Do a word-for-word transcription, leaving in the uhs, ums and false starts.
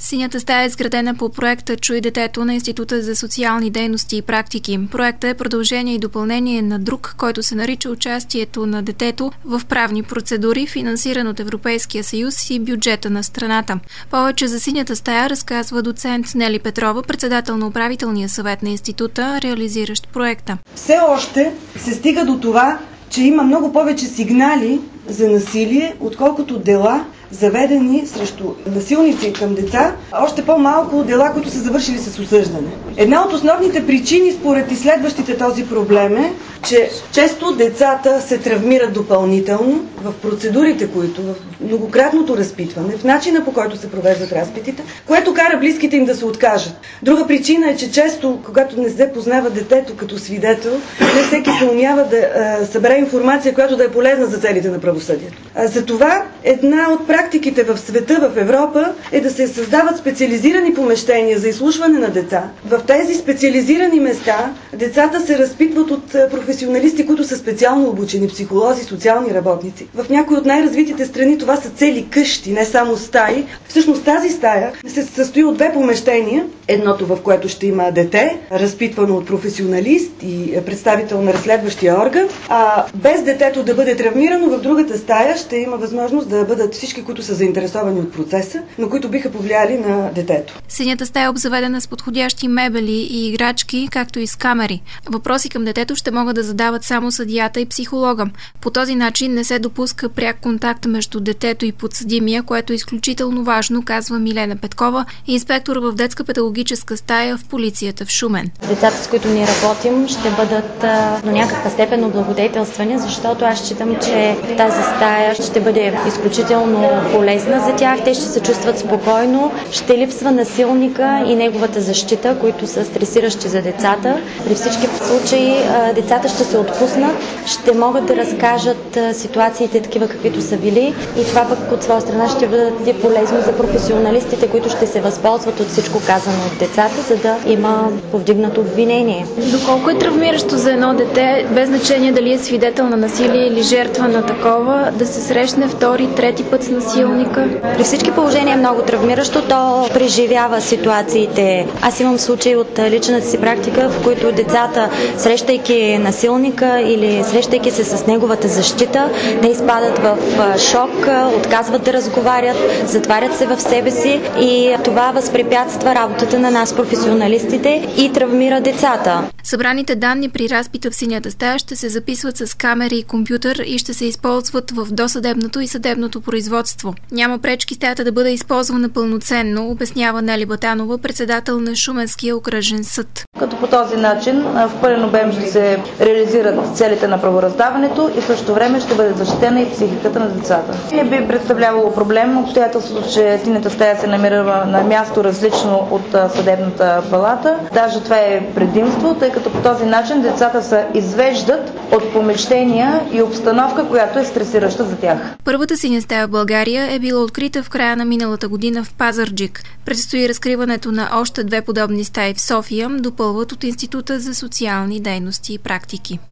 Синята стая е изградена по проекта "Чуй детето" на Института за социални дейности и практики. Проектът е продължение и допълнение на друг, който се нарича "Участието на детето в правни процедури", финансиран от Европейския съюз и бюджета на страната. Повече за Синята стая разказва доцент Нели Петрова, председател на управителния съвет на института, реализиращ проекта. Все още се стига до това, че има много повече сигнали за насилие, отколкото дела, заведени срещу насилници към деца, още по-малко дела, които са завършили с осъждане. Една от основните причини, според изследващите този проблем, е, че често децата се травмират допълнително в процедурите, които в многократното разпитване, в начина, по който се провеждат разпитите, което кара близките им да се откажат. Друга причина е, че често, когато не се познава детето като свидетел, не всеки се умява да а, събере информация, която да е полезна за целите на правосъдието. А, затова една от практиките в света, в Европа, е да се създават специализирани помещения за изслушване на деца. В тези специализирани места децата се разпитват от професионалисти, които са специално обучени, психолози, социални работници. В някои от най-развитите страни това са цели къщи, не само стаи. Всъщност тази стая се състои от две помещения. Едното, в което ще има дете, разпитвано от професионалист и представител на разследващия орган, а без детето да бъде травмирано, в другата стая ще има възможност да бъдат всички, които са заинтересовани от процеса, но които биха повлияли на детето. Синята стая е обзаведена с подходящи мебели и играчки, както и с камери. Въпроси към детето ще могат да задават само съдията и психолога. По този начин не се допуска пряк контакт между детето и подсъдимия, което е изключително важно, казва Милена Петкова, инспектор в детска педагогическа стая в полицията в Шумен. Децата, с които ние работим, ще бъдат а, до някаква степен облагодетелствани, защото аз считам, че тази стая ще бъде изключително полезна за тях. Те ще се чувстват спокойно, ще липсва насилника и неговата защита, които са стресиращи за децата. При всички случаи а, децата ще се отпуснат, ще могат да разкажат а, ситуациите такива, каквито са били, и това пък от своя страна ще бъде полезно за професионалистите, които ще се възползват от всичко казано от децата, за да има повдигнато обвинение. Доколко е травмиращо за едно дете, без значение дали е свидетел на насилие или жертва на такова, да се срещне втори, трети път с насилника? При всички положения е много травмиращо. То преживява ситуациите. Аз имам случаи от личната си практика, в които децата, срещайки насилника или срещайки се с неговата защита, те изпадат в шок, отказват да разговарят, затварят се в себе си и това възпрепятства работата на нас, професионалистите, и травмира децата. Събраните данни при разпита в Синята стая ще се записват с камери и компютър и ще се използват в досъдебното и съдебното производство. Няма пречки стаята да бъде използвана пълноценно, обяснява Нели Батанова, председател на Шуменския окръжен съд. Като по този начин в пълен обем ще се реализират целите на правораздаването и в същото време ще бъде защитена и психиката на децата. Не би представлявало проблем обстоятелството, че Синята стая се намира на място различно от съдебната палата. Даже това е предимство, тъй като по този начин децата се извеждат от помещения и обстановка, която е стресираща за тях. Първата Синя стая в България е била открита в края на миналата година в Пазарджик. Предстои разкриването на още две подобни стаи в София, допълват от Института за социални дейности и практики.